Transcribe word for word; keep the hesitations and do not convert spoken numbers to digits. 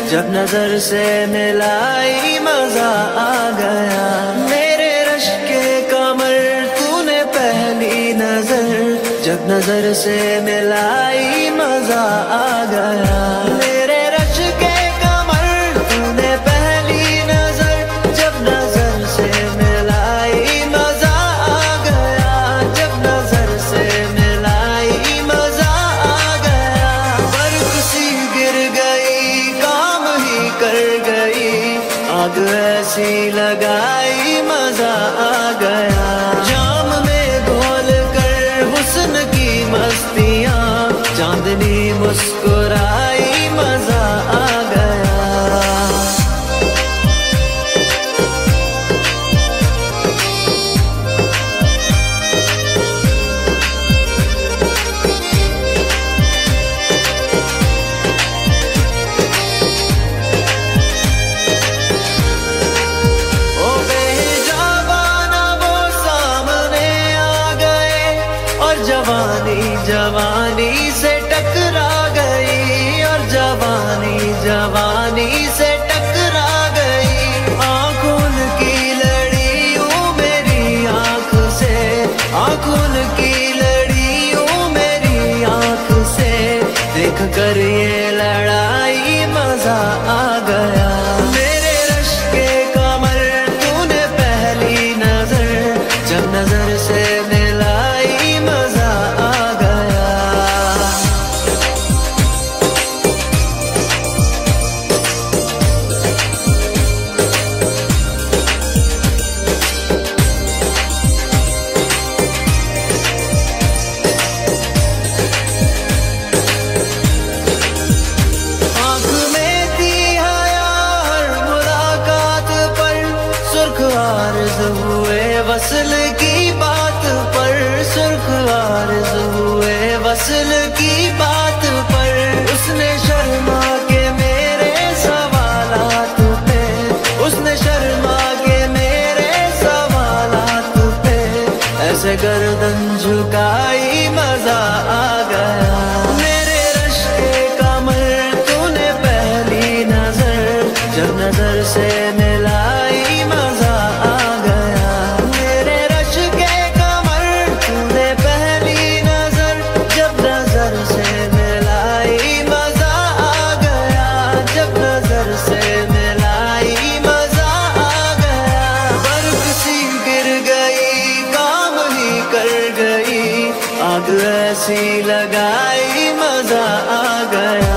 जब नजर से मिलाई मजा आ गया। मेरे रश के कमर तूने पहली नजर, जब नजर से मिलाई मजा आ गया। मेरे रश के कमर तूने पहली नजर, जब नजर से मिलाई मजा आ गया। जब नजर से मिलाई मजा आ गया। बर्फ सी गिर गई, काम ही कर गई, आग ऐसी लगाई मजा आ गया। जाम में घोल कर हुस्न की मस्तियाँ, चांदनी मुस्कुराई मजा आ गया। ओ बेजाबाना वो सामने आ गए, और जवानी जवानी से टकरा गई, और जवानी जवानी से टकरा गई। आंखों की लड़ी यूं मेरी आंख से, आंखों की लड़ी यूं मेरी आंख से, देख कर ये लड़ाई मजा आ गया। मेरे रश के कमर तूने पहली नजर, जब नजर से मिलाई मजा आ गया। आँख में थी हया हर मुलाकात पर, सुर्ख आरज़ हुए वसल की बात पर, सुर्ख आरज़ हुए वसल की बात पर। उसने शर्मा के मेरे सवालात पे, उसने शर्मा के मेरे सवालात पे, ऐसे गर्दन झुकाई मजा आ गया। मेरे रश के कमर तूने पहली नजर, जब नजर से मिलाई मजा आ गया। मेरे रश के कमर तूने पहली नजर, जब नजर से मिलाई मजा आ गया। जब नजर से मिलाई मजा आ गया। बर्फ सी गिर गई, काम ही कर गई, आग ऐसी लगाई मजा आ गया।